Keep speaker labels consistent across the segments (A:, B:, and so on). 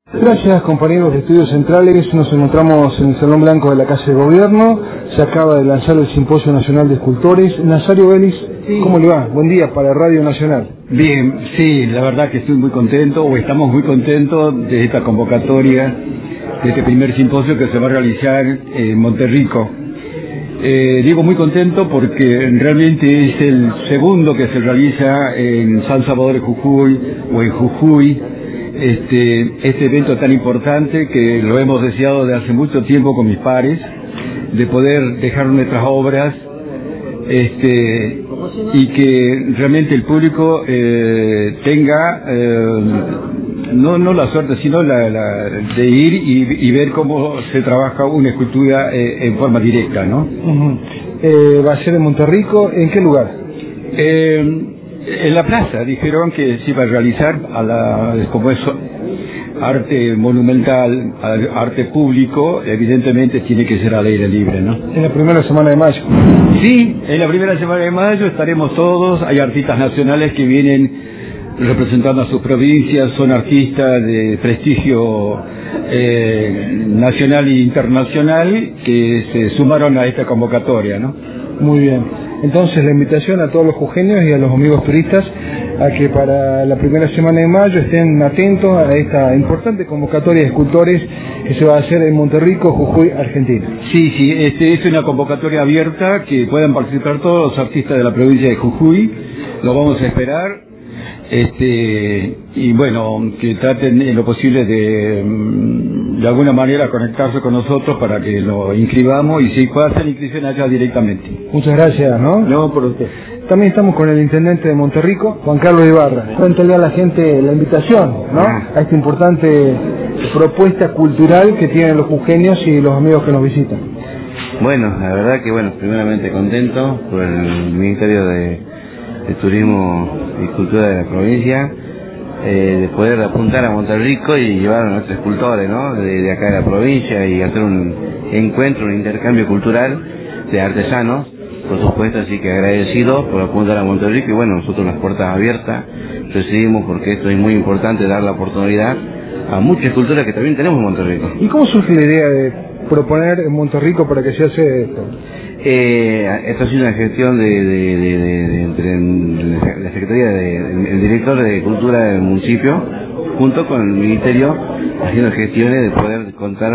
A: Gracias, compañeros de Estudios Centrales. Nos encontramos en el Salón Blanco de la Casa de Gobierno. Se acaba de lanzar el Simposio Nacional de Escultores. Nazario Vélez, sí. ¿Cómo le va? Buen día para Radio Nacional.
B: Bien, sí, la verdad que estoy muy contento, o estamos muy contentos de esta convocatoria, de este primer simposio que se va a realizar en Monterrico. Digo muy contento porque realmente es el segundo que se realiza en San Salvador de Jujuy o en Jujuy. Este evento tan importante que lo hemos deseado desde hace mucho tiempo con mis pares, de poder dejar nuestras obras y que realmente el público tenga no la suerte, sino de ir y ver cómo se trabaja una escultura en forma directa, ¿no?
A: ¿Va a ser en Monterrico? ¿En qué lugar?
B: En la plaza dijeron que se iba a realizar como es arte monumental, arte público, evidentemente tiene que ser al aire libre, ¿no?
A: En la primera semana de mayo.
B: Sí, en la primera semana de mayo estaremos todos. Hay artistas nacionales que vienen representando a sus provincias, son artistas de prestigio nacional e internacional que se sumaron a esta convocatoria, ¿no?
A: Muy bien. Entonces la invitación a todos los jujeños y a los amigos turistas a que para la primera semana de mayo estén atentos a esta importante convocatoria de escultores que se va a hacer en Monterrico, Jujuy, Argentina.
B: Sí, es una convocatoria abierta que puedan participar todos los artistas de la provincia de Jujuy. Lo vamos a esperar. Y bueno, que traten en lo posible de alguna manera conectarse con nosotros para que lo inscribamos y si puede hacer inscripción allá directamente.
A: Muchas gracias, ¿no?
B: No, por usted.
A: También estamos con el intendente de Monterrico, Juan Carlos Ibarra. Cuéntale a la gente la invitación, ¿no? A esta importante propuesta cultural que tienen los jujeños y los amigos que nos visitan.
C: Bueno, la verdad que primeramente contento por el Ministerio de Turismo y Cultura de la provincia, de poder apuntar a Monterrico y llevar a nuestros escultores, ¿no? De acá de la provincia y hacer un encuentro, un intercambio cultural de artesanos, por supuesto, así que agradecido por apuntar a Monterrico y nosotros las puertas abiertas recibimos porque esto es muy importante, dar la oportunidad a muchas esculturas que también tenemos en Monterrico.
A: ¿Y cómo surge la idea de proponer en Monterrico para que se hace esto?
C: Esto ha sido una gestión entre la Secretaría el director de Cultura del municipio, junto con el Ministerio, haciendo gestiones de poder contar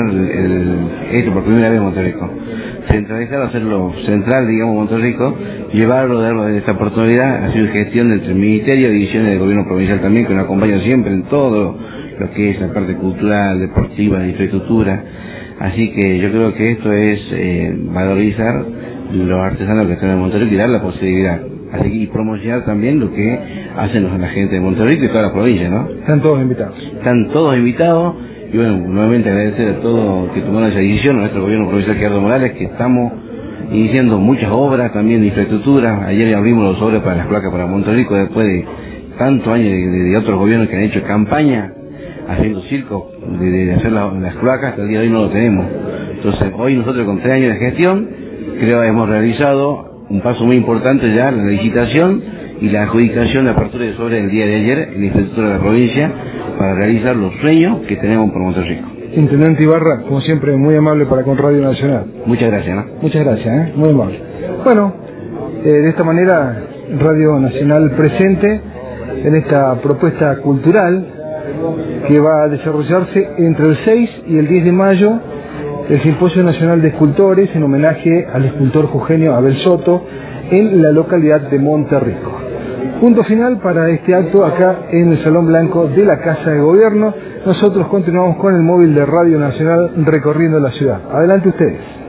C: esto por primera vez en Monterrico. Centralizar, hacerlo central, digamos, Monterrico, llevarlo, darle esta oportunidad, ha sido gestión entre el Ministerio y divisiones del gobierno provincial también, que nos acompañan siempre en todo lo que es la parte cultural, deportiva, de infraestructura. Así que yo creo que esto es valorizar los artesanos que están en Monterrico y dar la posibilidad. Así que y promocionar también lo que hacen la gente de Monterrico y toda la provincia, ¿no?
A: Están todos invitados.
C: Están todos invitados y nuevamente agradecer a todos que tomaron esa decisión, a nuestro gobierno provincial Gerardo Morales, que estamos iniciando muchas obras también de infraestructura. Ayer abrimos los obras para las placas para Monterrico después de tantos años de otros gobiernos que han hecho campaña haciendo circo de hacer las cloacas. Hasta el día de hoy no lo tenemos. Entonces hoy nosotros con 3 años de gestión creo que hemos realizado un paso muy importante ya, la licitación y la adjudicación de apertura de obras el día de ayer en la infraestructura de la provincia para realizar los sueños que tenemos por Monterrico.
A: Intendente Ibarra, como siempre, muy amable para con Radio Nacional.
C: Muchas gracias, ¿no?
A: Muchas gracias, muy amable. Bueno, de esta manera Radio Nacional presente en esta propuesta cultural que va a desarrollarse entre el 6 y el 10 de mayo, el Simposio Nacional de Escultores en homenaje al escultor jujeño Abel Soto en la localidad de Monterrico. Punto final para este acto acá en el Salón Blanco de la Casa de Gobierno. Nosotros continuamos con el móvil de Radio Nacional recorriendo la ciudad. Adelante ustedes.